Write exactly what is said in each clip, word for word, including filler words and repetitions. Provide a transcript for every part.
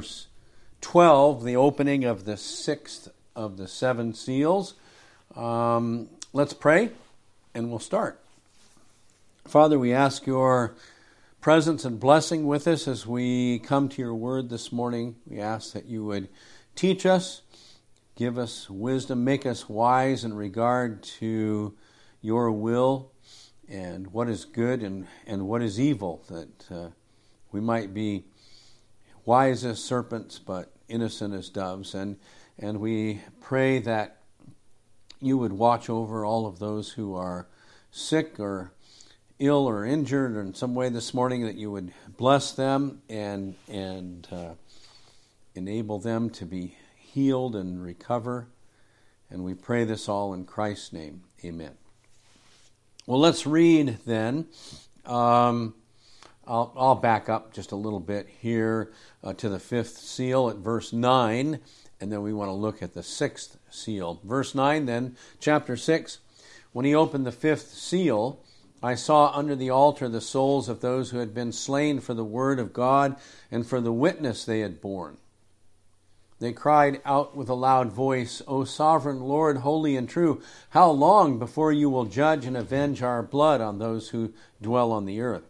verse twelve, the opening of the sixth of the seven seals. Um, let's pray, and we'll start. Father, we ask your presence and blessing with us as we come to your word this morning. We ask that you would teach us, give us wisdom, make us wise in regard to your will and what is good and, and what is evil, that uh, we might be wise as serpents but innocent as doves. And, and we pray that you would watch over all of those who are sick or ill or injured or in some way this morning, that you would bless them and and uh, enable them to be healed and recover. And we pray this all in Christ's name. Amen. Well, let's read then. Um, I'll, I'll back up just a little bit here uh, to the fifth seal at verse nine, and then we want to look at the sixth seal. Verse nine then, chapter six. When he opened the fifth seal, I saw under the altar the souls of those who had been slain for the word of God and for the witness they had borne. They cried out with a loud voice, O sovereign Lord, holy and true, how long before you will judge and avenge our blood on those who dwell on the earth?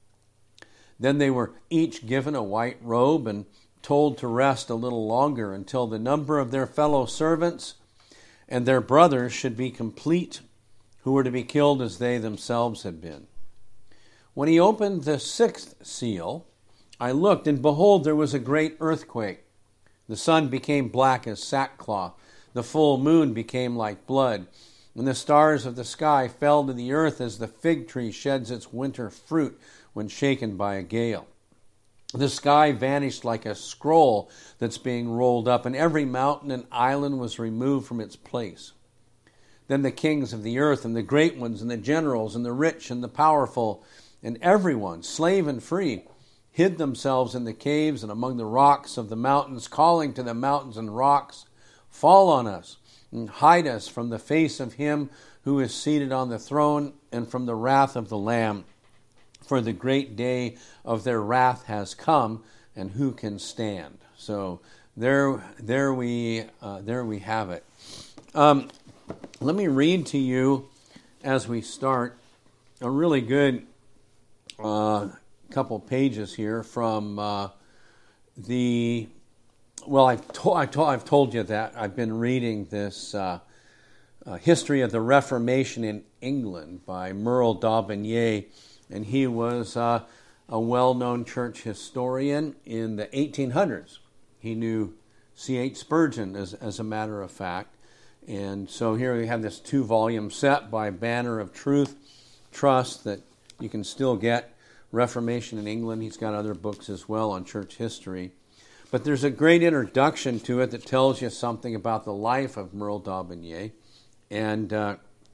Then they were each given a white robe and told to rest a little longer until the number of their fellow servants and their brothers should be complete, who were to be killed as they themselves had been. When he opened the sixth seal, I looked, and behold, there was a great earthquake. The sun became black as sackcloth. The full moon became like blood. And the stars of the sky fell to the earth as the fig tree sheds its winter fruit when shaken by a gale. The sky vanished like a scroll that's being rolled up, and every mountain and island was removed from its place. Then the kings of the earth and the great ones and the generals and the rich and the powerful and everyone, slave and free, hid themselves in the caves and among the rocks of the mountains, calling to the mountains and rocks, fall on us and hide us from the face of him who is seated on the throne and from the wrath of the Lamb. For the great day of their wrath has come, and who can stand? So there, there we, uh, there we have it. Um, Let me read to you, as we start, a really good uh, couple pages here from uh, the, well, I've, to, I to, I've told you that I've been reading this uh, uh, History of the Reformation in England by Merle D'Aubigné, and he was uh, a well-known church historian in the eighteen hundreds. He knew C H Spurgeon, as, as a matter of fact. And so here we have this two-volume set by Banner of Truth Trust that you can still get. Reformation in England. He's got other books as well on church history. But there's a great introduction to it that tells you something about the life of Merle D'Aubigné. And, uh,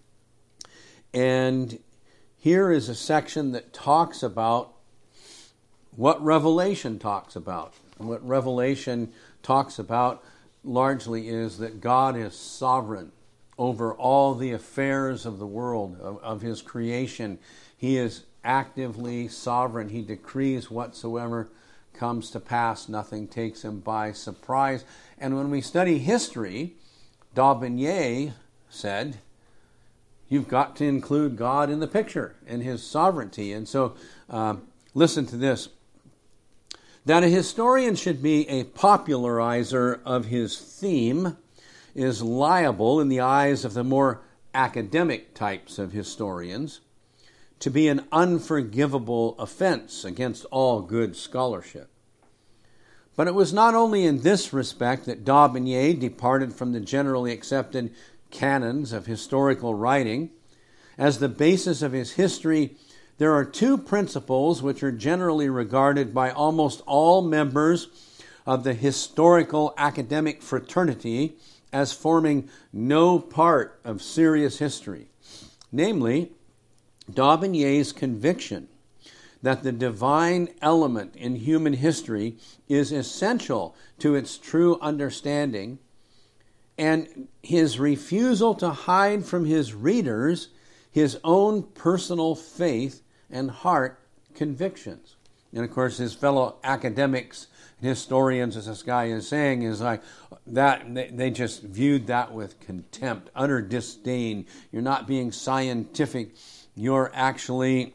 and here is a section that talks about what Revelation talks about. And what Revelation talks about largely is that God is sovereign over all the affairs of the world, of, of his creation. He is actively sovereign. He decrees whatsoever comes to pass. Nothing takes him by surprise. And when we study history, D'Aubigné said, you've got to include God in the picture and his sovereignty. And so uh, listen to this. That a historian should be a popularizer of his theme is liable, in the eyes of the more academic types of historians, to be an unforgivable offense against all good scholarship. But it was not only in this respect that D'Aubigné departed from the generally accepted canons of historical writing. As the basis of his history, there are two principles which are generally regarded by almost all members of the historical academic fraternity as forming no part of serious history. Namely, D'Aubigné's conviction that the divine element in human history is essential to its true understanding, and his refusal to hide from his readers his own personal faith and heart convictions. And of course, his fellow academics, historians, as this guy is saying, is like that they, they just viewed that with contempt, utter disdain. You're not being scientific. You're actually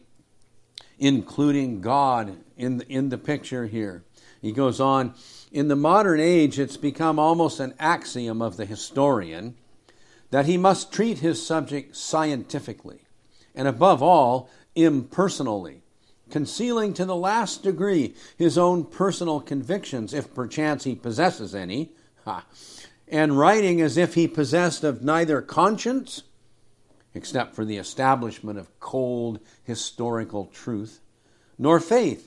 including God in the, in the picture here. He goes on, in the modern age, it's become almost an axiom of the historian that he must treat his subject scientifically, and above all, impersonally, concealing to the last degree his own personal convictions, if perchance he possesses any, ha, and writing as if he possessed of neither conscience, except for the establishment of cold historical truth, nor faith.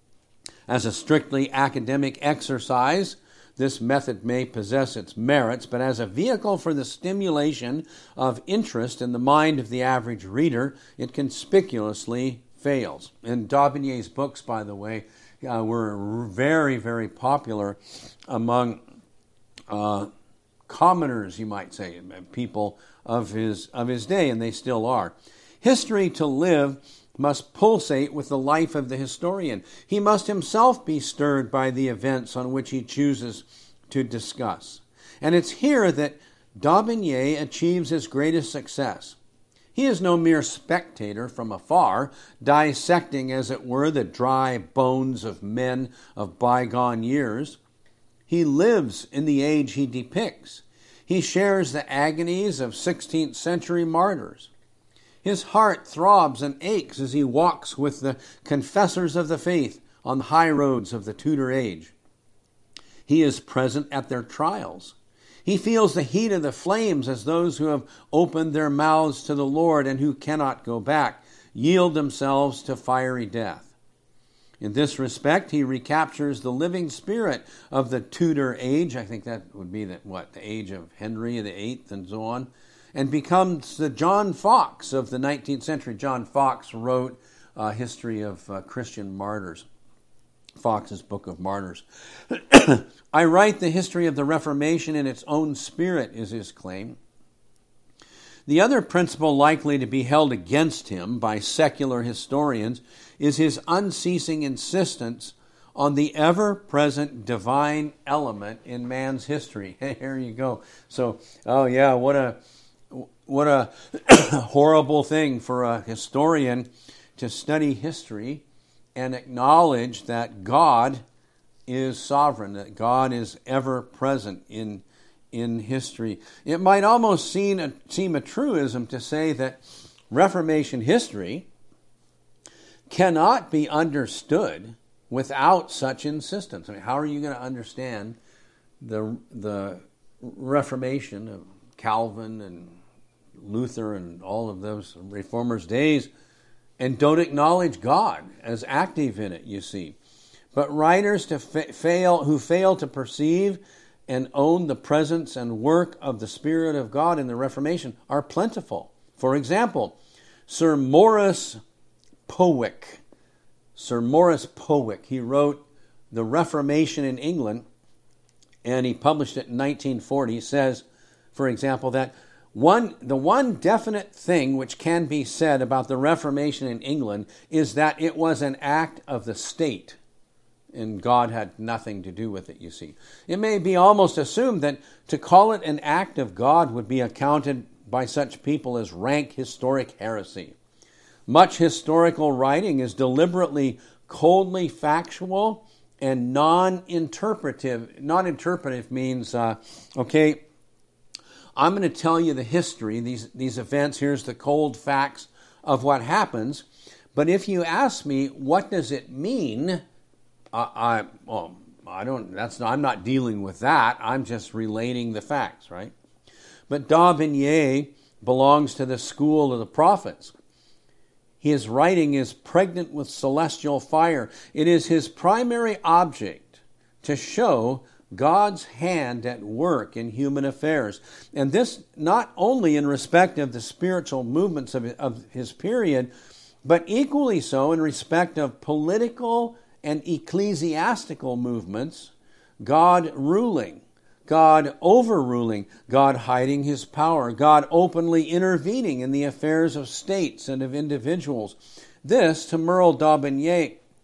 As a strictly academic exercise, this method may possess its merits, but as a vehicle for the stimulation of interest in the mind of the average reader, it conspicuously fails. And Daubigny's books, by the way, uh, were very, very popular among uh, commoners, you might say, people of his of his day, and they still are. History to live must pulsate with the life of the historian. He must himself be stirred by the events on which he chooses to discuss. And it's here that Daubigny achieves his greatest success. He is no mere spectator from afar, dissecting, as it were, the dry bones of men of bygone years. He lives in the age he depicts. He shares the agonies of sixteenth century martyrs. His heart throbs and aches as he walks with the confessors of the faith on the high roads of the Tudor age. He is present at their trials. He feels the heat of the flames as those who have opened their mouths to the Lord and who cannot go back yield themselves to fiery death. In this respect, he recaptures the living spirit of the Tudor age. I think that would be the, what, the age of Henry the Eighth and so on, and becomes the John Foxe of the nineteenth century. John Foxe wrote a history of uh, Christian martyrs. Fox's Book of Martyrs. I write the history of the Reformation in its own spirit, is his claim. The other principle likely to be held against him by secular historians is his unceasing insistence on the ever-present divine element in man's history. Here you go. So, oh yeah, what a what a horrible thing for a historian to study history and acknowledge that God is sovereign, that God is ever present in in history. It might almost seem a, seem a truism to say that Reformation history cannot be understood without such insistence. I mean, how are you going to understand the the Reformation of Calvin and Luther and all of those reformers' days and don't acknowledge God as active in it, you see? But writers to fa- fail who fail to perceive and own the presence and work of the Spirit of God in the Reformation are plentiful. For example, Sir Maurice Powick. Sir Maurice Powick, he wrote The Reformation in England, and he published it in nineteen forty. He says, for example, that one the one definite thing which can be said about the Reformation in England is that it was an act of the state, and God had nothing to do with it, you see. It may be almost assumed that to call it an act of God would be accounted by such people as rank historic heresy. Much historical writing is deliberately coldly factual and non-interpretive. Non-interpretive means, uh, okay, I'm going to tell you the history, these, these events, here's the cold facts of what happens, but if you ask me, what does it mean, I, I, well, I don't, that's not, I'm not dealing with that, I'm just relating the facts, right? But Daubigny belongs to the school of the prophets. His writing is pregnant with celestial fire. It is his primary object to show God's hand at work in human affairs. And this not only in respect of the spiritual movements of, of his period, but equally so in respect of political and ecclesiastical movements, God ruling, God overruling, God hiding his power, God openly intervening in the affairs of states and of individuals. This, to Merle Daubigny,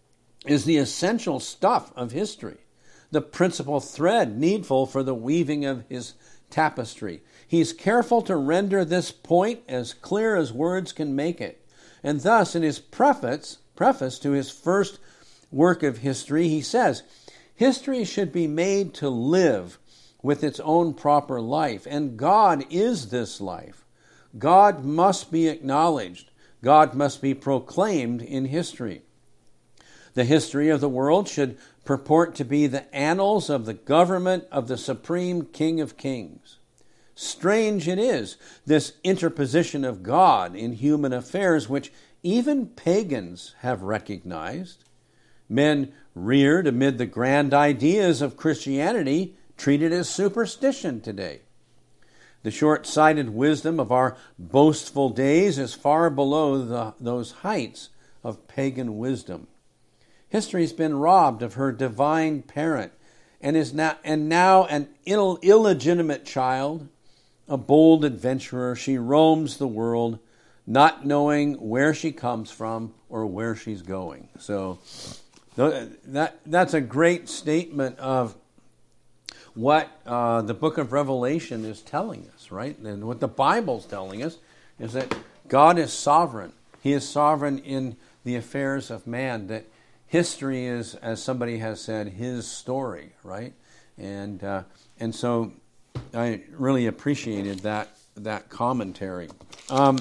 is the essential stuff of history, the principal thread needful for the weaving of his tapestry. He's careful to render this point as clear as words can make it. And thus, in his preface, preface to his first work of history, he says, history should be made to live with its own proper life, and God is this life. God must be acknowledged. God must be proclaimed in history. The history of the world should purport to be the annals of the government of the supreme King of Kings. Strange it is, this interposition of God in human affairs, which even pagans have recognized. Men reared amid the grand ideas of Christianity treat it as superstition today. The short-sighted wisdom of our boastful days is far below the, those heights of pagan wisdom. History's been robbed of her divine parent and is now and now an Ill, illegitimate child, a bold adventurer. She roams the world, not knowing where she comes from or where she's going. So that that's a great statement of what uh, the book of Revelation is telling us, right? And what the Bible's telling us is that God is sovereign. He is sovereign in the affairs of man, that history is, as somebody has said, his story, right? And uh, and so I really appreciated that that commentary. Um,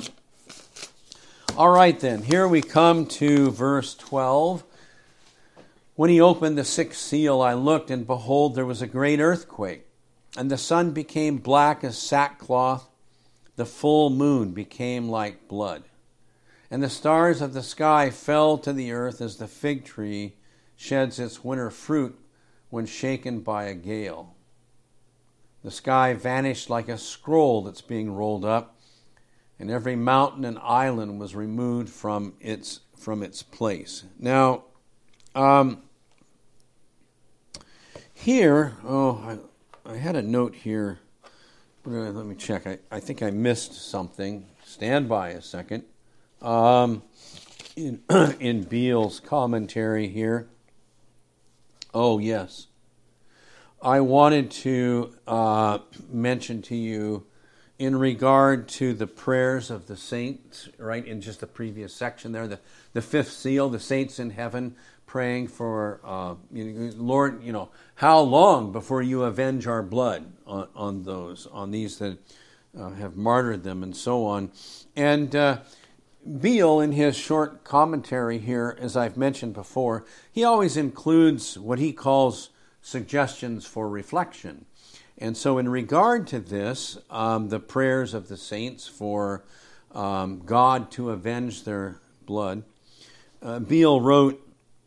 all right, then. Here we come to verse twelve. When he opened the sixth seal, I looked, and behold, there was a great earthquake, and the sun became black as sackcloth. The full moon became like blood. And the stars of the sky fell to the earth as the fig tree sheds its winter fruit when shaken by a gale. The sky vanished like a scroll that's being rolled up, and every mountain and island was removed from its from its place. Now, um, here, oh, I, I had a note here. Let me check. I, I think I missed something. Stand by a second. Um, in, in Beale's commentary here. Oh, yes. I wanted to uh, mention to you in regard to the prayers of the saints, right, in just the previous section there, the, the fifth seal, the saints in heaven praying for, uh, you know, Lord, you know, how long before you avenge our blood on, on those, on these that uh, have martyred them and so on. And uh, Beale, in his short commentary here, as I've mentioned before, he always includes what he calls suggestions for reflection. And so in regard to this, um, the prayers of the saints for um, God to avenge their blood, uh, Beale wrote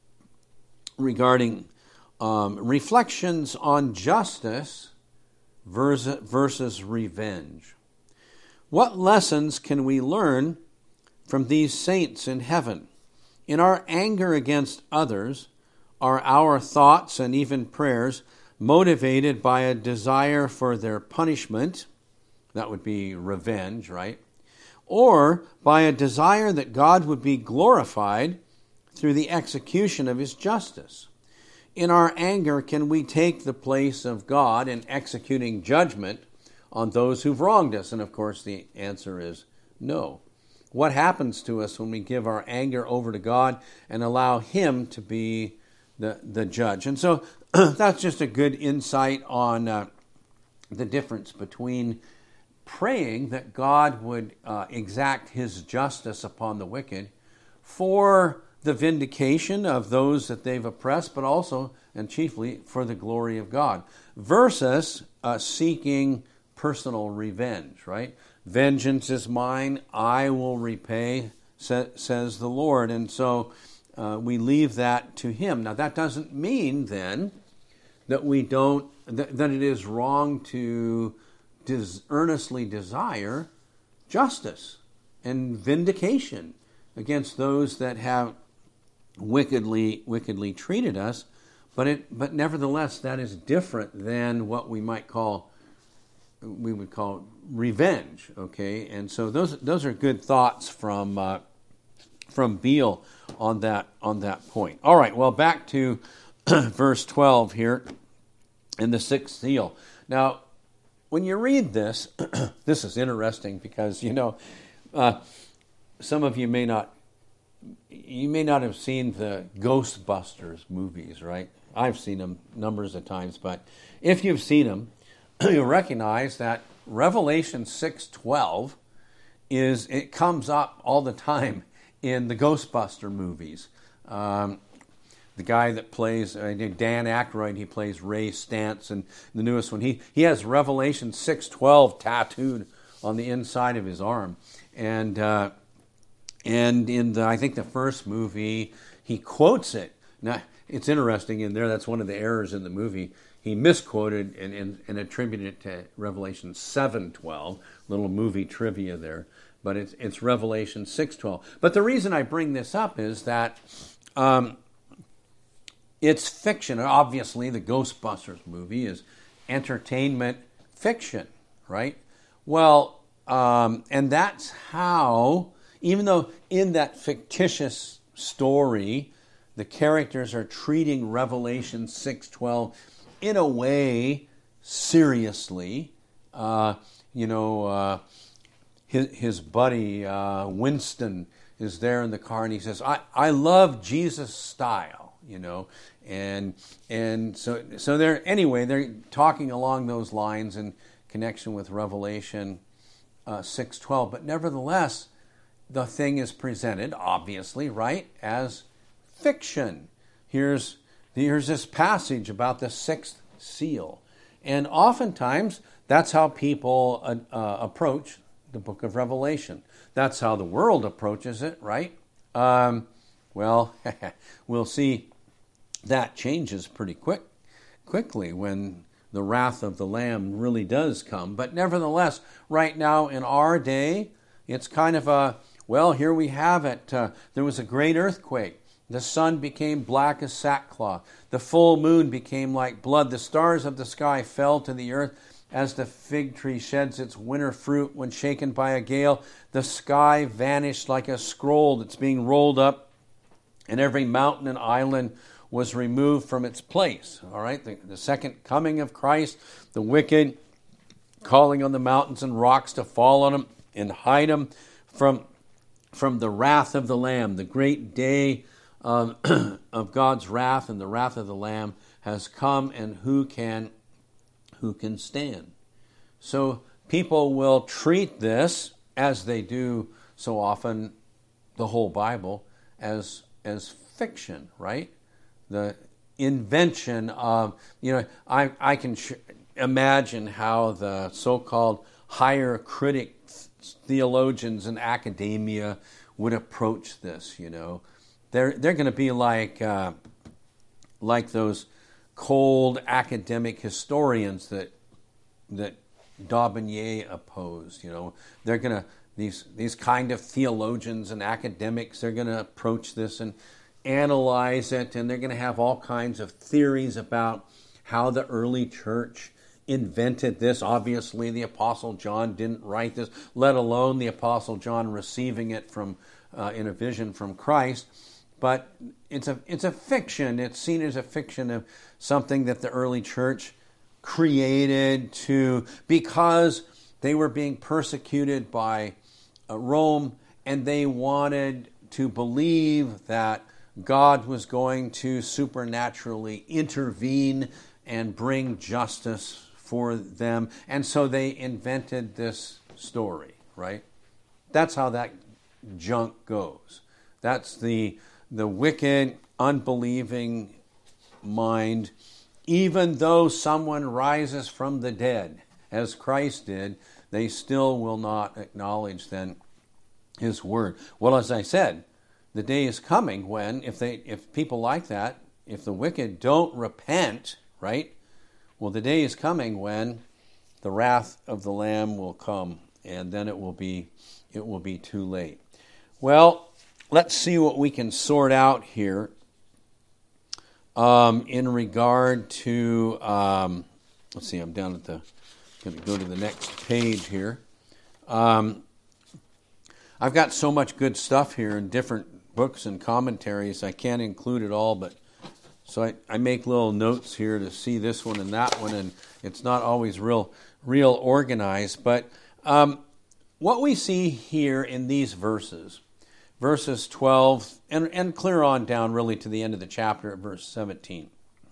regarding um, reflections on justice versus, versus revenge. What lessons can we learn from these saints in heaven? In our anger against others, are our thoughts and even prayers motivated by a desire for their punishment? That would be revenge, right? Or by a desire that God would be glorified through the execution of his justice? In our anger, can we take the place of God in executing judgment on those who've wronged us? And of course, the answer is no. What happens to us when we give our anger over to God and allow him to be the, the judge? And so that's just a good insight on uh, the difference between praying that God would uh, exact his justice upon the wicked for the vindication of those that they've oppressed, but also and chiefly for the glory of God, versus uh, seeking personal revenge, right? Vengeance is mine, I will repay, sa- says the Lord. And so uh, we leave that to him. Now, that doesn't mean then that we don't, th- that it is wrong to des- earnestly desire justice and vindication against those that have wickedly wickedly treated us, but it but nevertheless that is different than what we might call we would call revenge. Okay, and so those those are good thoughts from uh, from Beale on that on that point. All right, well, back to verse twelve here in the sixth seal. Now, when you read this, this is interesting because, you know, uh, some of you may not, you may not have seen the Ghostbusters movies, right? I've seen them numbers of times, but if you've seen them, you'll recognize that Revelation six twelve is, it comes up all the time in the Ghostbuster movies. Um, the guy that plays, uh, Dan Aykroyd, he plays Ray Stantz, and the newest one, he, he has Revelation six twelve tattooed on the inside of his arm. And uh, and in the, I think the first movie, he quotes it. Now, it's interesting in there, that's one of the errors in the movie. He misquoted and, and, and attributed it to Revelation seven twelve, little movie trivia there. But it's, it's Revelation six twelve. But the reason I bring this up is that um, it's fiction. Obviously, the Ghostbusters movie is entertainment fiction, right? Well, um, and that's how, even though in that fictitious story, the characters are treating Revelation six twelve in a way seriously. Uh, you know, uh, his, his buddy uh, Winston is there in the car, and he says, I, I love Jesus' style, you know. And and so so they're, anyway, they're talking along those lines in connection with Revelation uh, six twelve. But nevertheless, the thing is presented, obviously, right, as fiction. Here's here's this passage about the sixth seal, and oftentimes that's how people uh, uh, approach the book of Revelation. That's how the world approaches it, right? Um, well, we'll see that changes pretty quick, quickly when the wrath of the Lamb really does come. But nevertheless, right now in our day, it's kind of a, well, here we have it. Uh, there was a great earthquake. The sun became black as sackcloth. The full moon became like blood. The stars of the sky fell to the earth as the fig tree sheds its winter fruit when shaken by a gale. The sky vanished like a scroll that's being rolled up, and every mountain and island was removed from its place. All right, the, the second coming of Christ, the wicked calling on the mountains and rocks to fall on them and hide them from, from the wrath of the Lamb. The great day um, of God's wrath and the wrath of the Lamb has come, and who can who can stand? So people will treat this, as they do so often, the whole Bible, as as fiction, right? The invention of, you know, I, I can sh- imagine how the so-called higher critic theologians in academia would approach this, you know. They're they're going to be like uh, like those cold academic historians that that D'Aubigné opposed, you know. They're going to, these these kind of theologians and academics, they're going to approach this and analyze it, and they're going to have all kinds of theories about how the early church invented this. Obviously, the Apostle John didn't write this, let alone the Apostle John receiving it from uh, in a vision from Christ. But it's a it's a fiction. It's seen as a fiction of something that the early church created to, because they were being persecuted by uh, Rome, and they wanted to believe that God was going to supernaturally intervene and bring justice for them. And so they invented this story, right? That's how that junk goes. That's the the wicked, unbelieving mind. Even though someone rises from the dead, as Christ did, they still will not acknowledge then his word. Well, as I said, the day is coming when, if they, if people like that, if the wicked don't repent, right? Well, the day is coming when the wrath of the Lamb will come, and then it will be, it will be too late. Well, let's see what we can sort out here um, in regard to. Um, let's see. I'm down at the. Going to go to the next page here. Um, I've got so much good stuff here in different books and commentaries. I can't include it all, but so I, I make little notes here to see this one and that one, and it's not always real real organized. But um, what we see here in these verses, verses twelve, and, and clear on down really to the end of the chapter at verse seventeen,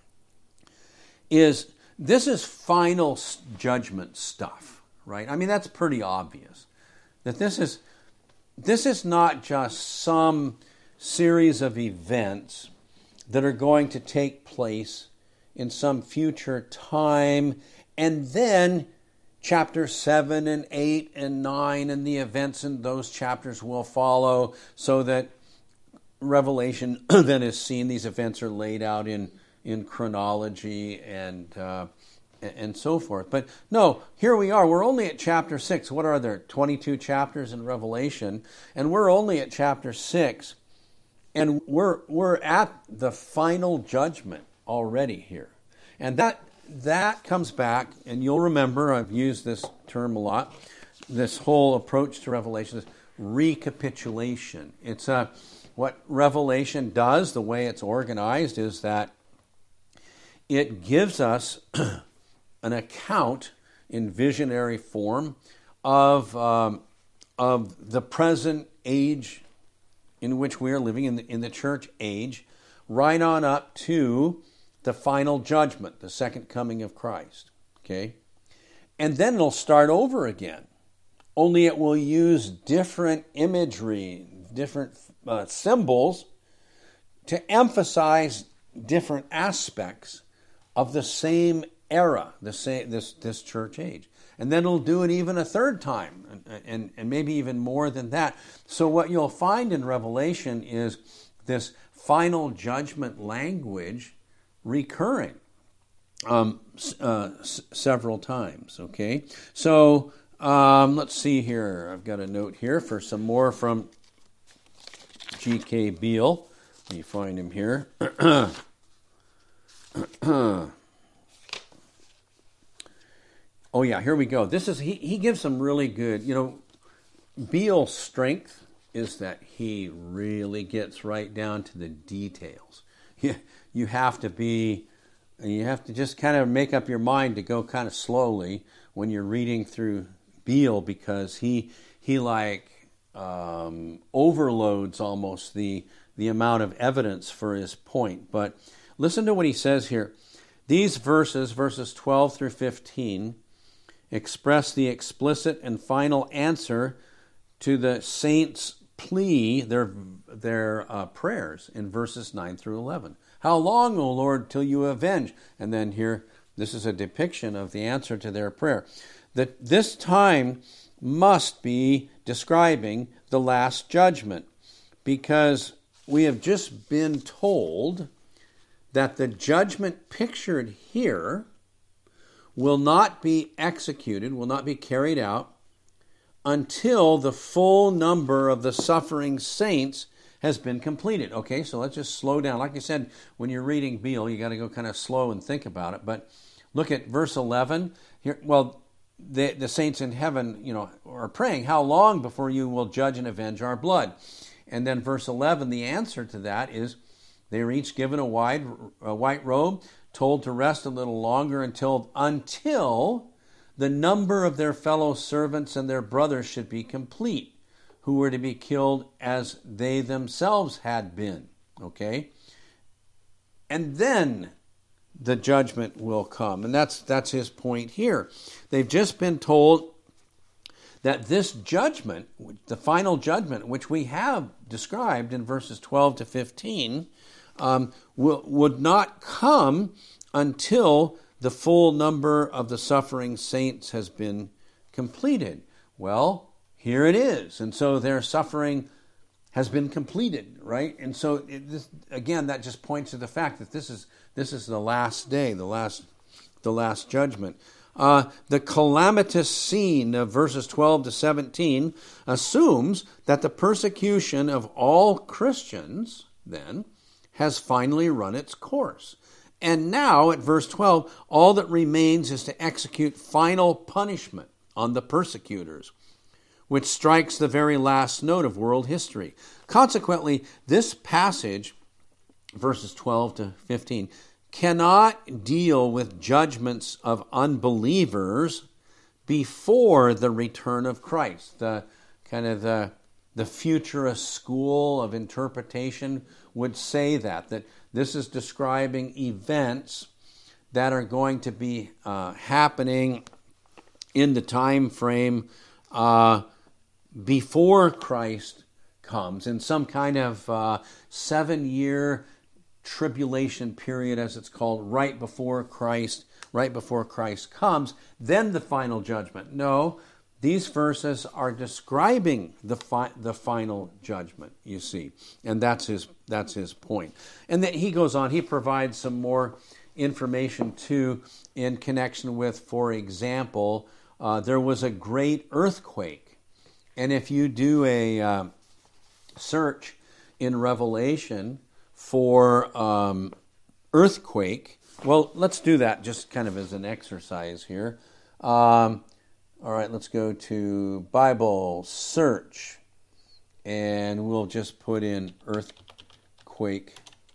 is this is final judgment stuff, right? I mean, that's pretty obvious. That this is this is not just some series of events that are going to take place in some future time, and then chapter seven and eight and nine and the events in those chapters will follow, so that Revelation then is seen. These events are laid out in, in chronology and uh, and so forth. But no, here we are. We're only at chapter six. What are there? twenty-two chapters in Revelation, and we're only at chapter six. And we're we're at the final judgment already here. And that that comes back, and you'll remember, I've used this term a lot, this whole approach to Revelation is recapitulation. It's a, what Revelation does, the way it's organized, is that it gives us an account in visionary form of, um, of the present age in which we are living, in the, in the church age, right on up to the final judgment, the second coming of Christ. Okay? And then it'll start over again. Only it will use different imagery, different uh, symbols to emphasize different aspects of the same era, the same this this church age. And then it'll do it even a third time, and, and, and maybe even more than that. So what you'll find in Revelation is this final judgment language recurring um, uh, s- several times, okay? So um, let's see here. I've got a note here for some more from G K Beale. Let me find him here. Oh yeah, here we go. This is he, he gives some really good, you know, Beale's strength is that he really gets right down to the details. You, you have to be, you have to just kind of make up your mind to go kind of slowly when you're reading through Beale, because he he like um, overloads almost the the amount of evidence for his point. But listen to what he says here. These verses, verses twelve through fifteen, express the explicit and final answer to the saints' plea, their their uh, prayers in verses nine through eleven. How long, O Lord, till you avenge? And then here, this is a depiction of the answer to their prayer. That this time must be describing the last judgment, because we have just been told that the judgment pictured here will not be executed, will not be carried out, until the full number of the suffering saints has been completed. Okay, so let's just slow down. Like I said, when you're reading Beale, you got to go kind of slow and think about it. But look at verse eleven. Here, well, the, the saints in heaven, you know, are praying, how long before you will judge and avenge our blood? And then verse eleven, the answer to that is, they were each given a, wide, a white robe, told to rest a little longer until until the number of their fellow servants and their brothers should be complete, who were to be killed as they themselves had been. Okay? And then the judgment will come. And that's that's his point here. They've just been told that this judgment, the final judgment, which we have described in verses twelve to fifteen, um, will, would not come until the full number of the suffering saints has been completed. Well, here it is. And so their suffering has been completed, right? And so, it, this, again, that just points to the fact that this is this is the last day, the last the last judgment. Uh, the calamitous scene of verses twelve to seventeen assumes that the persecution of all Christians, then, has finally run its course. And now, at verse twelve, all that remains is to execute final punishment on the persecutors, which strikes the very last note of world history. Consequently, this passage, verses twelve to fifteen, cannot deal with judgments of unbelievers before the return of Christ. The kind of the, the futurist school of interpretation would say that, that this is describing events that are going to be uh, happening in the time frame uh, before Christ comes, in some kind of uh, seven-year tribulation period, as it's called, right before Christ, right before Christ comes, then the final judgment. No, these verses are describing the fi- the final judgment, you see, and that's his that's his point. And then he goes on, he provides some more information too in connection with, for example, uh, there was a great earthquake, and if you do a uh, search in Revelation for um, earthquake, well, let's do that just kind of as an exercise here. Um, all right, let's go to Bible search, and we'll just put in earthquake.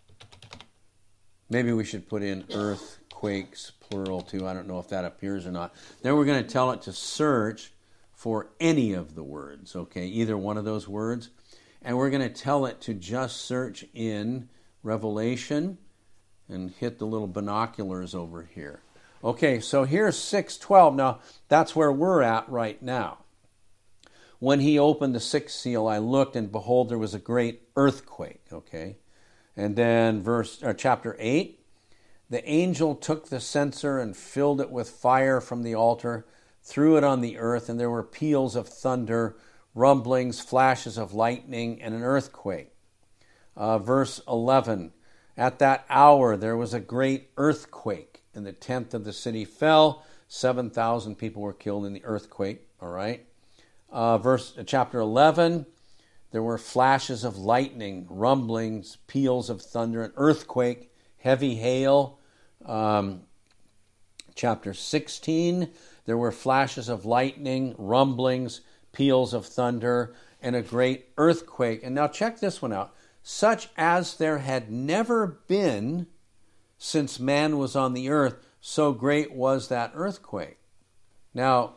Maybe we should put in earthquakes, plural, too. I don't know if that appears or not. Then we're going to tell it to search for any of the words, okay, either one of those words. And we're going to tell it to just search in Revelation and hit the little binoculars over here. Okay, so here's six twelve. Now, that's where we're at right now. When he opened the sixth seal, I looked, and behold, there was a great earthquake, okay? And then verse or chapter eight, the angel took the censer and filled it with fire from the altar, threw it on the earth, and there were peals of thunder, rumblings, flashes of lightning, and an earthquake. Uh, verse eleven, at that hour there was a great earthquake, and the tenth of the city fell. seven thousand people were killed in the earthquake, all right? Uh, verse uh, chapter eleven, there were flashes of lightning, rumblings, peals of thunder, an earthquake, heavy hail. Um, chapter sixteen, there were flashes of lightning, rumblings, peals of thunder, and a great earthquake. And now check this one out. Such as there had never been since man was on the earth, so great was that earthquake. Now,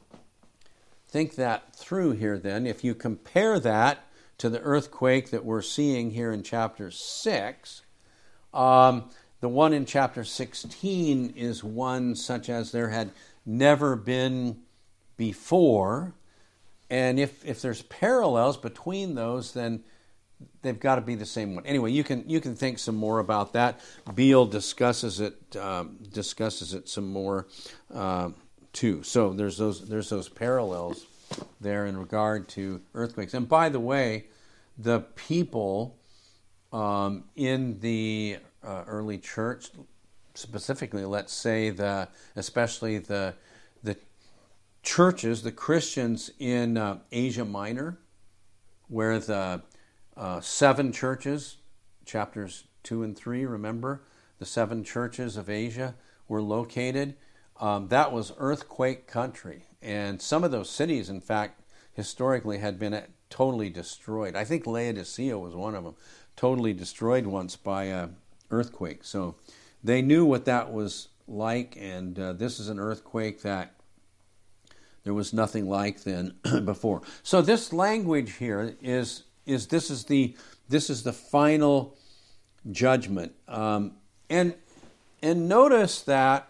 think that through here then. If you compare that to the earthquake that we're seeing here in chapter six, um, the one in chapter sixteen is one such as there had never been before. And if, if there's parallels between those, then they've got to be the same one. Anyway, you can you can think some more about that. Beale discusses it um, discusses it some more uh, too. So there's those there's those parallels there in regard to earthquakes. And by the way, the people um, in the uh, early church, specifically, let's say the especially the the churches, the Christians in uh, Asia Minor, where the uh, seven churches, chapters two and three, remember, the seven churches of Asia were located. Um, that was earthquake country. And some of those cities, in fact, historically had been totally destroyed. I think Laodicea was one of them, totally destroyed once by an earthquake. So they knew what that was like, and uh, this is an earthquake that there was nothing like then before. So this language here is is this is the this is the final judgment, um, and and notice that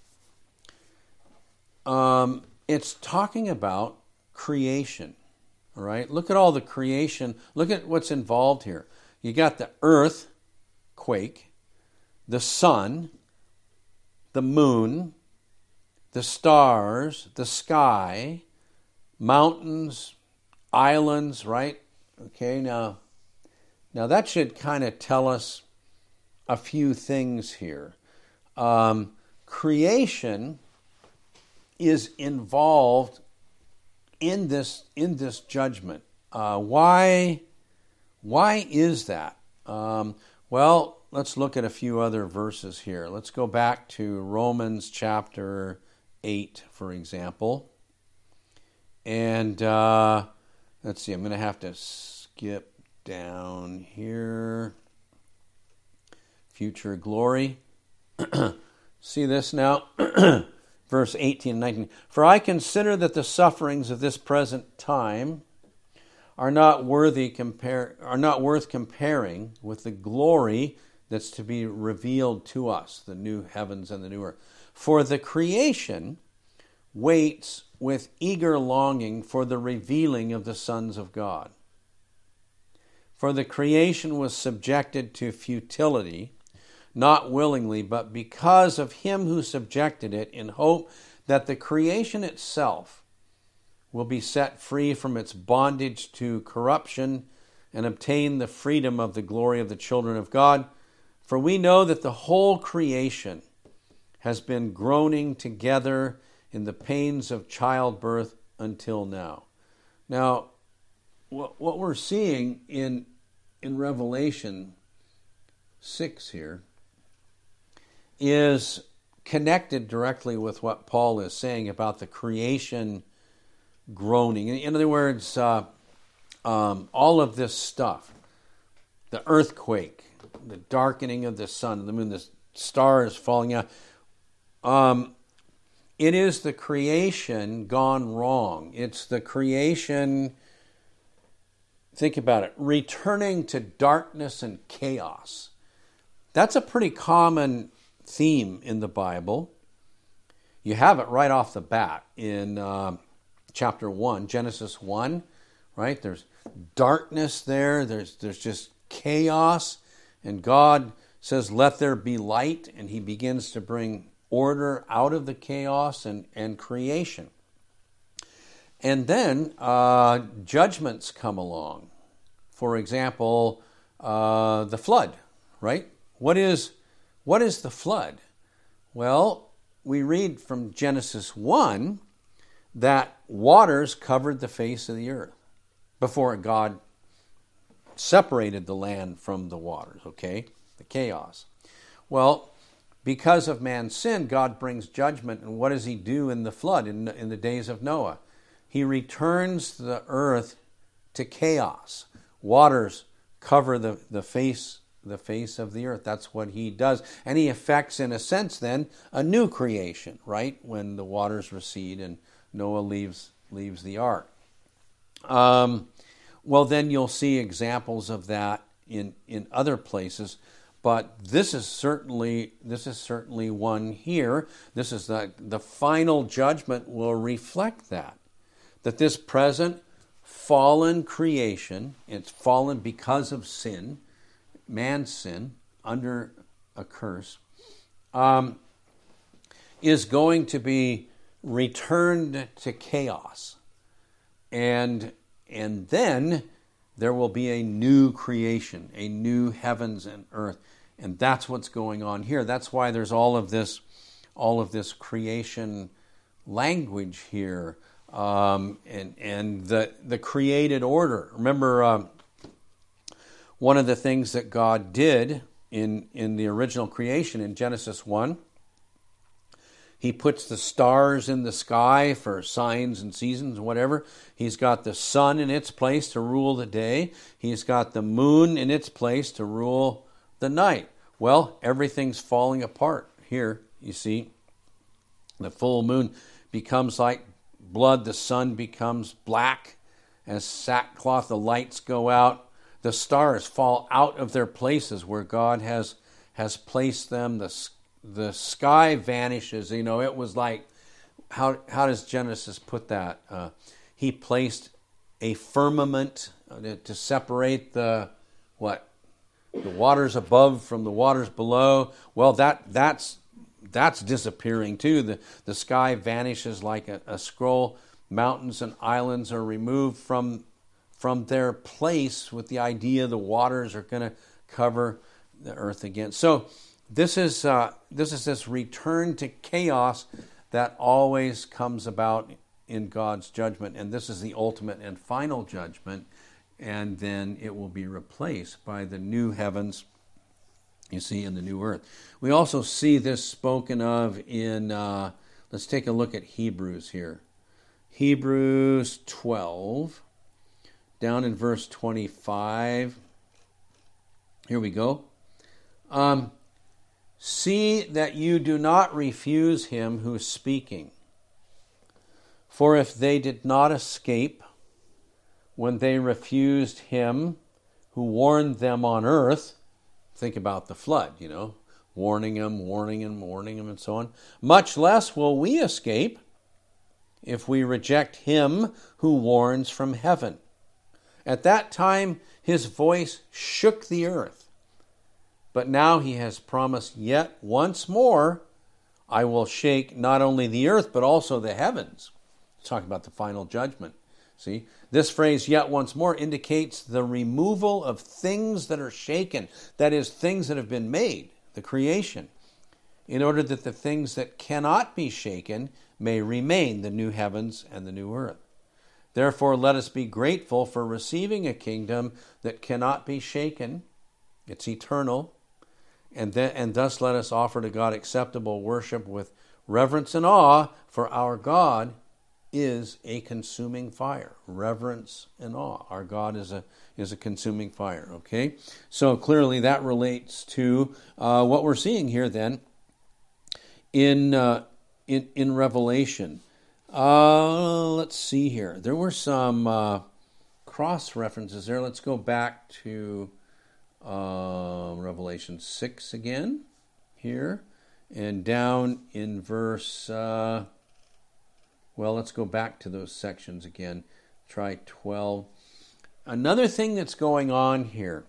um, it's talking about creation. All right, look at all the creation. Look at what's involved here. You got the earth quake, the sun, the moon, the stars, the sky, mountains, islands, right? Okay, now, now that should kind of tell us a few things here. Um, creation is involved in this in this judgment. Uh, why? Why is that? Um, well, let's look at a few other verses here. Let's go back to Romans chapter eight, for example. And uh, let's see, I'm going to have to skip down here. Future glory. See this now? Verse eighteen and nineteen. For I consider that the sufferings of this present time are not worthy compare are not worth comparing with the glory that's to be revealed to us, the new heavens and the new earth. For the creation waits with eager longing for the revealing of the sons of God. For the creation was subjected to futility, not willingly, but because of him who subjected it, in hope that the creation itself will be set free from its bondage to corruption and obtain the freedom of the glory of the children of God. For we know that the whole creation has been groaning together in the pains of childbirth until now. Now, what, what we're seeing in, in Revelation six here is connected directly with what Paul is saying about the creation groaning. In other words, uh, um, all of this stuff, the earthquake, the darkening of the sun, the moon, the stars falling out, um, it is the creation gone wrong. It's the creation, think about it, returning to darkness and chaos. That's a pretty common theme in the Bible. You have it right off the bat in uh, chapter one, Genesis one, right? There's darkness there. There's there's just chaos. And God says, let there be light. And he begins to bring order out of the chaos and, and creation. And then uh, judgments come along. For example, uh, the flood, right? What is what is the flood? Well, we read from Genesis one that waters covered the face of the earth before God separated the land from the waters, okay? The chaos. Well, because of man's sin, God brings judgment. And what does he do in the flood, in, in the days of Noah? He returns the earth to chaos. Waters cover the, the face the face of the earth. That's what he does. And he effects, in a sense, then, a new creation, right? When the waters recede and Noah leaves leaves the ark. Um, well, then you'll see examples of that in, in other places. But this is certainly this is certainly one here. This is the, the final judgment will reflect that. That this present fallen creation, it's fallen because of sin, man's sin, under a curse, um, is going to be returned to chaos. And, and then there will be a new creation, a new heavens and earth. And that's what's going on here. That's why there's all of this, all of this creation language here, um, and and the the created order. Remember, uh, one of the things that God did in in the original creation in Genesis one, he puts the stars in the sky for signs and seasons and whatever. He's got the sun in its place to rule the day. He's got the moon in its place to rule the night. Well, everything's falling apart here, you see. The full moon becomes like blood. The sun becomes black as sackcloth. The lights go out. The stars fall out of their places where God has has placed them. The, the sky vanishes. You know, it was like, how, how does Genesis put that? Uh, he placed a firmament to separate the, what? The waters above from the waters below. Well, that that's that's disappearing too. The the sky vanishes like a, a scroll. Mountains and islands are removed from from their place with the idea the waters are going to cover the earth again. So this is uh, this is this return to chaos that always comes about in God's judgment, and this is the ultimate and final judgment. And then it will be replaced by the new heavens, you see, and the new earth. We also see this spoken of in, uh, let's take a look at Hebrews here. Hebrews twelve, down in verse twenty-five. Here we go. Um, See that you do not refuse him who is speaking. For if they did not escape when they refused him who warned them on earth, think about the flood, you know, warning him, warning him, warning him, and so on, much less will we escape if we reject him who warns from heaven. At that time his voice shook the earth. But now he has promised yet once more, I will shake not only the earth, but also the heavens. Let's talk about the final judgment. See, this phrase, yet once more, indicates the removal of things that are shaken. That is, things that have been made, the creation, in order that the things that cannot be shaken may remain, the new heavens and the new earth. Therefore, let us be grateful for receiving a kingdom that cannot be shaken. It's eternal. And, then, and thus let us offer to God acceptable worship with reverence and awe, for our God is a consuming fire. Reverence and awe. Our God is a is a consuming fire. Okay, so clearly that relates to uh, what we're seeing here then in uh, in in Revelation. Uh, let's see here. There were some uh, cross references there. Let's go back to Uh, Revelation six again here, and down in verse, uh, well, let's go back to those sections again. Try twelve. Another thing that's going on here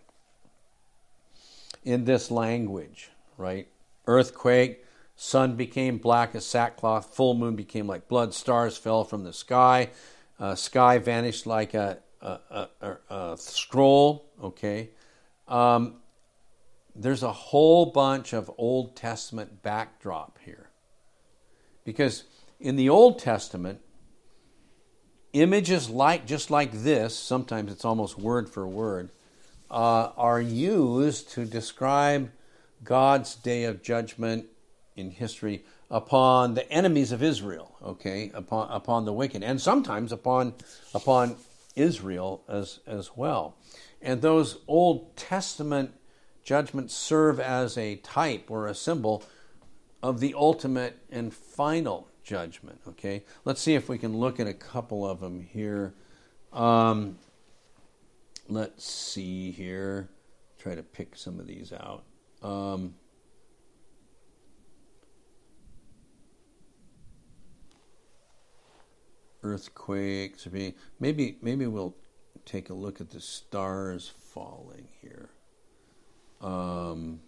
in this language, right? Earthquake, sun became black as sackcloth, full moon became like blood, stars fell from the sky, uh, sky vanished like a, a, a, a, a scroll, okay? Um, there's a whole bunch of Old Testament backdrop here. Because in the Old Testament, images like just like this, sometimes it's almost word for word, uh, are used to describe God's day of judgment in history upon the enemies of Israel, okay, upon upon the wicked, and sometimes upon upon Israel as as well. And those Old Testament judgments serve as a type or a symbol of the ultimate and final judgment. Okay, let's see if we can look at a couple of them here. Um, let's see here. Try to pick some of these out. Um, earthquakes. Maybe maybe we'll take a look at the stars falling here. Um,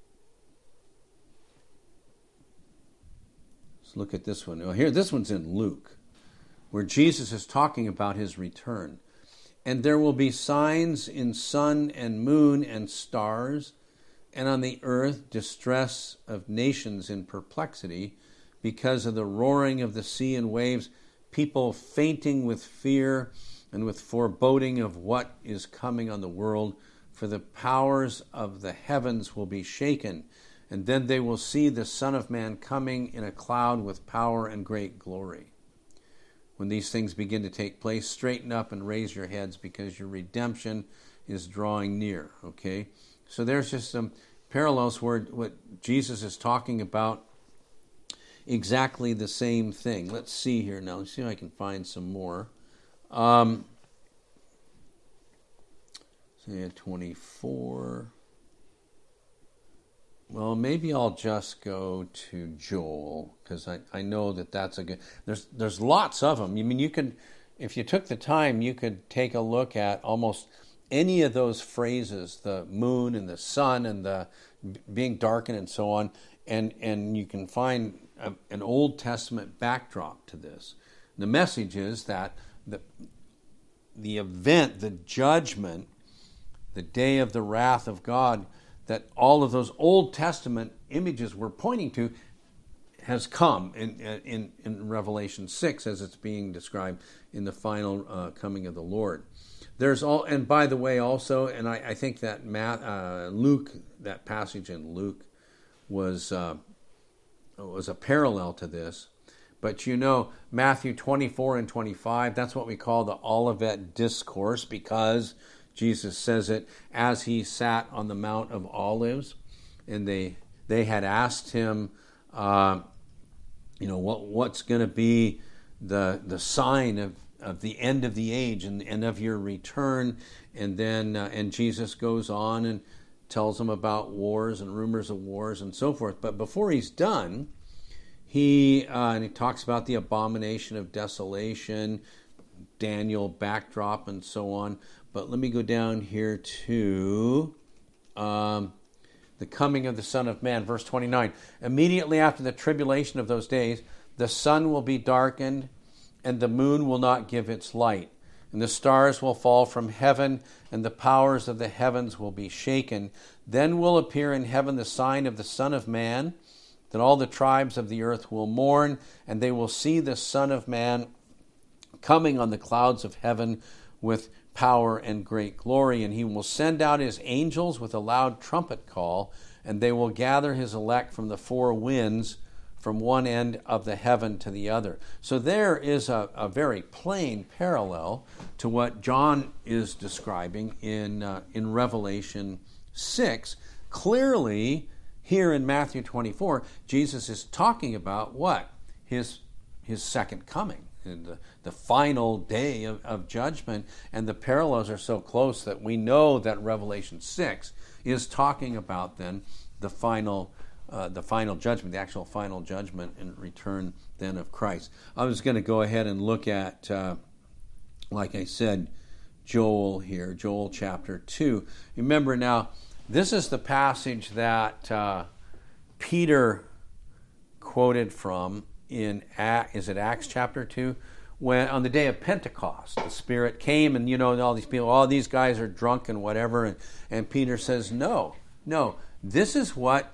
let's look at this one. Oh, here, this one's in Luke, where Jesus is talking about his return. And there will be signs in sun and moon and stars, and on the earth distress of nations in perplexity, because of the roaring of the sea and waves, people fainting with fear and with foreboding of what is coming on the world, for the powers of the heavens will be shaken, and then they will see the Son of Man coming in a cloud with power and great glory. When these things begin to take place, straighten up and raise your heads, because your redemption is drawing near. Okay, so there's just some parallels where what Jesus is talking about, exactly the same thing. Let's see here now. Let's see if I can find some more. Um, say twenty-four. Well, maybe I'll just go to Joel, because I, I know that that's a good... There's there's lots of them. I mean, you could, if you took the time, you could take a look at almost any of those phrases, the moon and the sun and the being darkened and so on, and, and you can find a, an Old Testament backdrop to this. The message is that the, the event, the judgment, the day of the wrath of God, that all of those Old Testament images we're pointing to has come in in, in Revelation six, as it's being described in the final uh, coming of the Lord. There's all, and by the way, also, and I, I think that Matt, uh, Luke, that passage in Luke was uh, was a parallel to this. But you know, Matthew twenty-four and twenty-five, that's what we call the Olivet Discourse, because Jesus says it as he sat on the Mount of Olives, and they they had asked him, uh, you know, what what's going to be the the sign of, of the end of the age and, and of your return, and then uh, and Jesus goes on and tells them about wars and rumors of wars and so forth. But before he's done, he uh, and he talks about the abomination of desolation, Daniel backdrop, and so on. But let me go down here to um, the coming of the Son of Man, verse twenty-nine. Immediately after the tribulation of those days, the sun will be darkened, and the moon will not give its light, and the stars will fall from heaven, and the powers of the heavens will be shaken. Then will appear in heaven the sign of the Son of Man. Then all the tribes of the earth will mourn, and they will see the Son of Man coming on the clouds of heaven with power and great glory. And he will send out his angels with a loud trumpet call, and they will gather his elect from the four winds, from one end of the heaven to the other. So there is a, a very plain parallel to what John is describing in uh, in Revelation six. Clearly, here in Matthew twenty-four, Jesus is talking about what? His his second coming, the, the final day of, of judgment. And the parallels are so close that we know that Revelation six is talking about then the final Uh, the final judgment, the actual final judgment and return then of Christ. I was going to go ahead and look at, uh, like I said, Joel here, Joel chapter two. Remember now, this is the passage that uh, Peter quoted from in, is it Acts chapter two? When on the day of Pentecost, the Spirit came and, you know, all these people, all these guys are drunk and whatever, and, and Peter says, no, no, this is what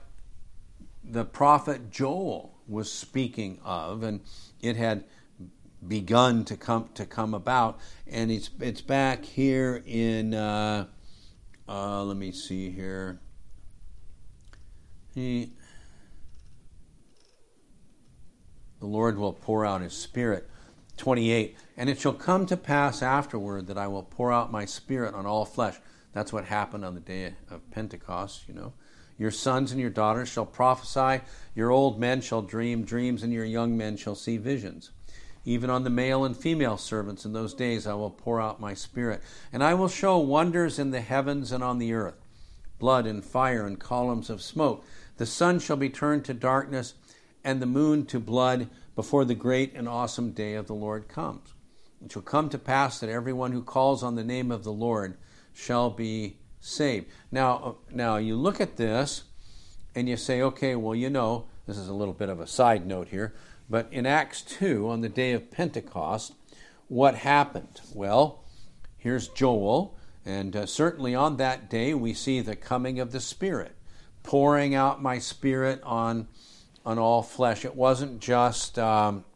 the prophet Joel was speaking of, and it had begun to come to come about, and it's it's back here in uh, uh, let me see here. He, the Lord will pour out his Spirit. twenty-eight, and it shall come to pass afterward that I will pour out my Spirit on all flesh. That's what happened on the day of Pentecost, you know. Your sons and your daughters shall prophesy, your old men shall dream dreams, and your young men shall see visions. Even on the male and female servants in those days I will pour out my Spirit. And I will show wonders in the heavens and on the earth, blood and fire and columns of smoke. The sun shall be turned to darkness, and the moon to blood, before the great and awesome day of the Lord comes. It shall come to pass that everyone who calls on the name of the Lord shall be saved. Now, now you look at this and you say, okay, well, you know, this is a little bit of a side note here, but in Acts two, on the day of Pentecost, what happened? Well, here's Joel, and uh, certainly on that day we see the coming of the Spirit, pouring out my Spirit on on all flesh. It wasn't just um,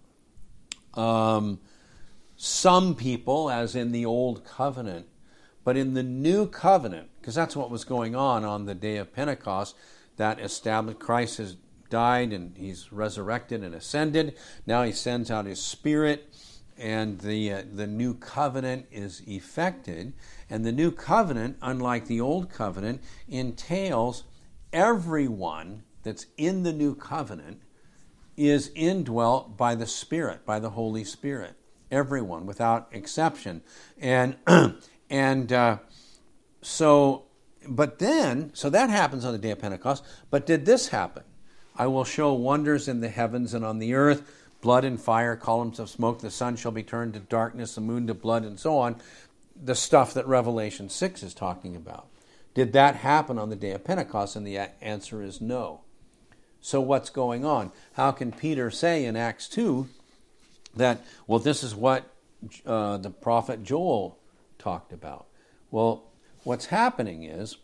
um, some people, as in the Old Covenant, but in the New Covenant, because that's what was going on on the day of Pentecost, that established Christ has died and he's resurrected and ascended. Now he sends out his Spirit, and the uh, the New Covenant is effected. And the New Covenant, unlike the Old Covenant, entails everyone that's in the New Covenant is indwelt by the Spirit, by the Holy Spirit. Everyone, without exception. And and uh, so, but then, so that happens on the day of Pentecost. But did this happen? I will show wonders in the heavens and on the earth, blood and fire, columns of smoke. The sun shall be turned to darkness, the moon to blood, and so on. The stuff that Revelation six is talking about. Did that happen on the day of Pentecost? And the answer is no. So what's going on? How can Peter say in Acts two that, well, this is what uh, the prophet Joel talked about? Well, what's happening is,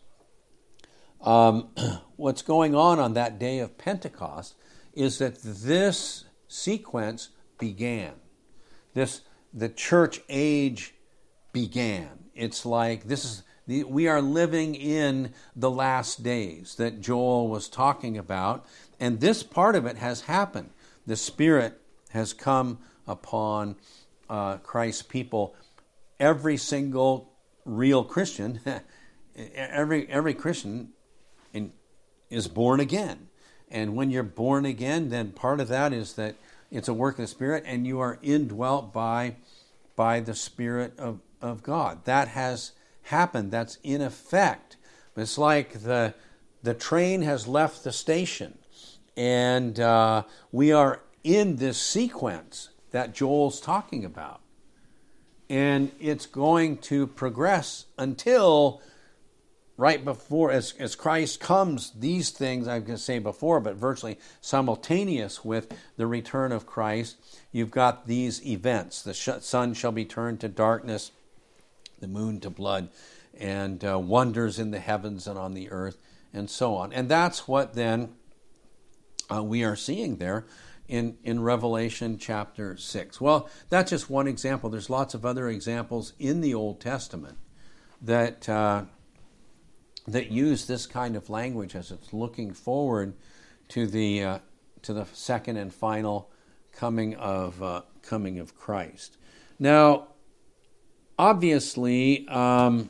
um, what's going on on that day of Pentecost is that this sequence began. This, the church age began. It's like, this is, the, we are living in the last days that Joel was talking about, and this part of it has happened. The Spirit has come upon uh, Christ's people. Every single real Christian, every every Christian in, is born again. And when you're born again, then part of that is that it's a work of the Spirit, and you are indwelt by, by the Spirit of, of God. That has happened. That's in effect. It's like the, the train has left the station, and uh, we are in this sequence that Joel's talking about. And it's going to progress until right before, as, as Christ comes, these things I was going to say before, but virtually simultaneous with the return of Christ, you've got these events. The sh- sun shall be turned to darkness, the moon to blood, and uh, wonders in the heavens and on the earth, and so on. And that's what then uh, we are seeing there in, in Revelation chapter six. Well, that's just one example. There's lots of other examples in the Old Testament that uh, that use this kind of language as it's looking forward to the uh, to the second and final coming of uh, coming of Christ. Now, obviously, um,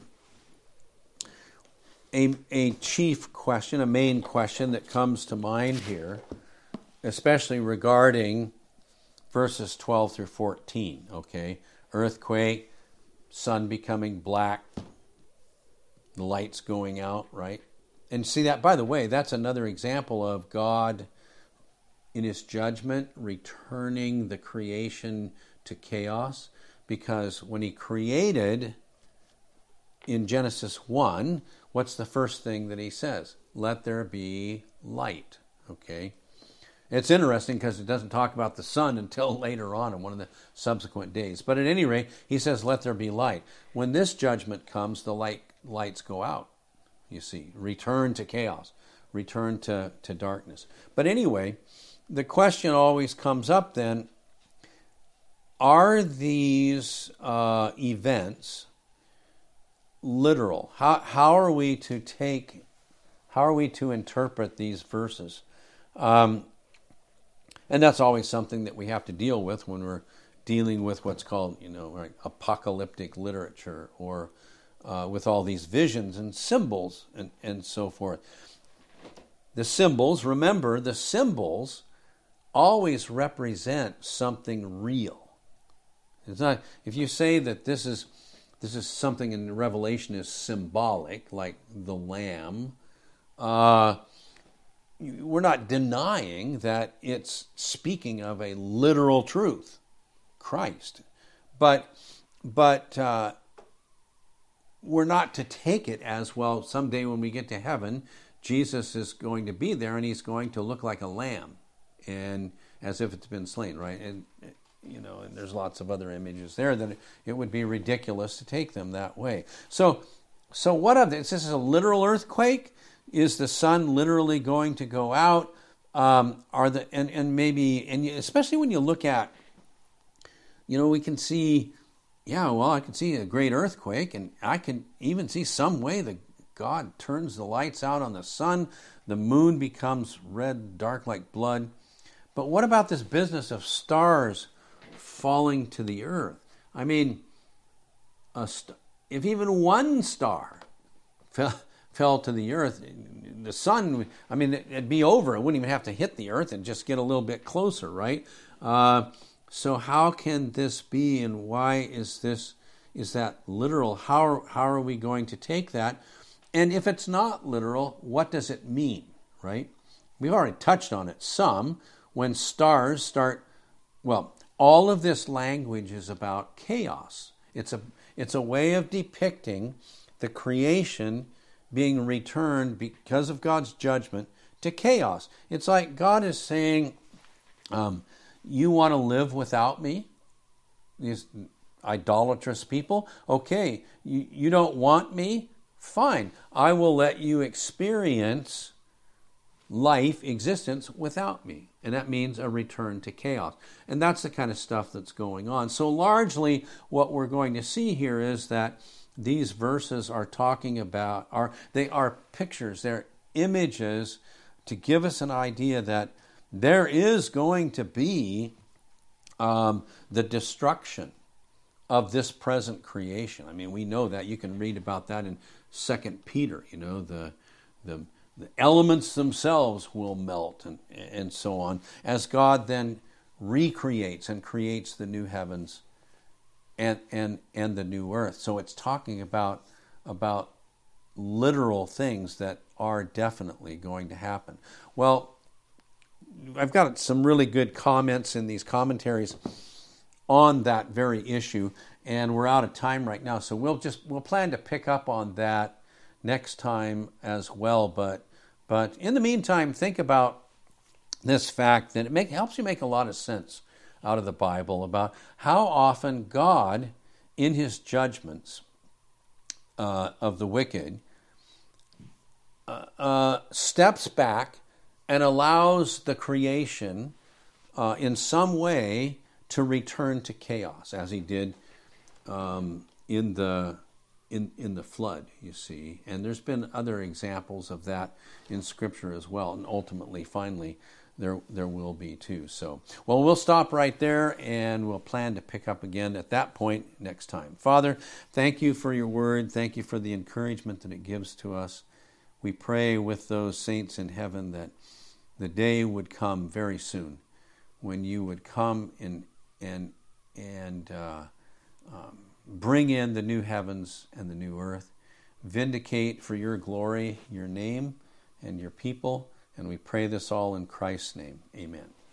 a a chief question, a main question that comes to mind here, especially regarding verses twelve through fourteen. Okay, earthquake, sun becoming black, the lights going out, right? And see that, by the way, that's another example of God in his judgment returning the creation to chaos, because when he created in Genesis one, what's the first thing that he says? Let there be light, okay? It's interesting because it doesn't talk about the sun until later on in one of the subsequent days. But at any rate, he says, let there be light. When this judgment comes, the light lights go out, you see. Return to chaos. Return to, to darkness. But anyway, the question always comes up then, are these uh, events literal? How, how are we to take, how are we to interpret these verses? Um, and that's always something that we have to deal with when we're dealing with what's called, you know, like apocalyptic literature, or uh, with all these visions and symbols and, and so forth. The symbols, remember, the symbols always represent something real. It's not, if you say that this is this is something in Revelation is symbolic, like the Lamb, uh, we're not denying that it's speaking of a literal truth, Christ. But but uh, we're not to take it as, well, someday when we get to heaven, Jesus is going to be there and he's going to look like a lamb, and as if it's been slain, right? And you know, and there's lots of other images there that it would be ridiculous to take them that way. So, so what of this? This is a literal earthquake. Is the sun literally going to go out? Um, are the and and maybe and especially when you look at, you know, we can see, yeah, well, I can see a great earthquake, and I can even see some way that God turns the lights out on the sun, the moon becomes red, dark like blood. But what about this business of stars falling to the earth? I mean, a st- if even one star fell, fell to the earth, the sun, I mean, it'd be over. It wouldn't even have to hit the earth and just get a little bit closer, right? Uh, so how can this be, and why is this, is that literal? How, how are we going to take that? And if it's not literal, what does it mean, right? We've already touched on it some. When stars start, well, all of this language is about chaos. It's a, it's a way of depicting the creation being returned because of God's judgment to chaos. It's like God is saying, um, you want to live without me? These idolatrous people? Okay, you, you don't want me? Fine. I will let you experience life, existence without me. And that means a return to chaos. And that's the kind of stuff that's going on. So largely what we're going to see here is that these verses are talking about, are they are pictures, they're images to give us an idea that there is going to be um, the destruction of this present creation. I mean, we know that. You can read about that in Second Peter. You know, the the the elements themselves will melt, and and so on, as God then recreates and creates the new heavens and and and the new earth. So it's talking about about literal things that are definitely going to happen. Well, I've got some really good comments in these commentaries on that very issue, and we're out of time right now, so we'll just we'll plan to pick up on that next time as well. But but in the meantime, think about this fact that it make, helps you make a lot of sense out of the Bible about how often God, in His judgments uh, of the wicked, uh, uh, steps back and allows the creation uh, in some way to return to chaos, as He did um, in the in in the flood, you see. And there's been other examples of that in Scripture as well. And ultimately, finally, there there will be too. So, well, we'll stop right there, and we'll plan to pick up again at that point next time. Father, thank you for your word. Thank you for the encouragement that it gives to us. We pray with those saints in heaven that the day would come very soon when you would come in and and uh, um, bring in the new heavens and the new earth, vindicate for your glory your name and your people, and we pray this all in Christ's name. Amen.